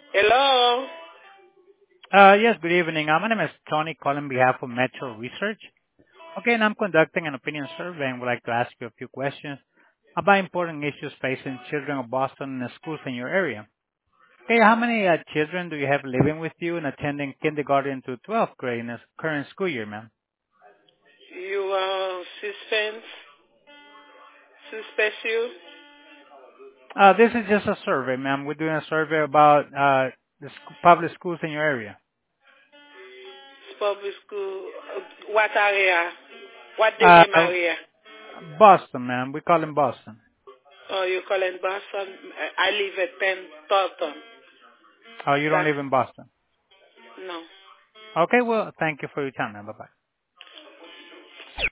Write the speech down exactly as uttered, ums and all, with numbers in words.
Hello. Uh Yes, good evening. Uh, My name is Tony, calling on behalf of Metro Research. Okay, and I'm conducting an opinion survey and would like to ask you a few questions about important issues facing children of Boston and the schools in your area. Okay, how many uh, children do you have living with you and attending kindergarten to twelfth grade in this current school year, ma'am? You uh, suspense, suspect you, Uh, this is just a survey, ma'am. We're doing a survey about uh, the sc- public schools in your area. public school. Uh, what area? What the Uh, name area? Boston, ma'am. We call him Boston. Oh, you call in Boston? I live at Penn Thornton. Oh, you don't That's live in Boston. no. Okay, well, thank you for your time, ma'am. Bye-bye.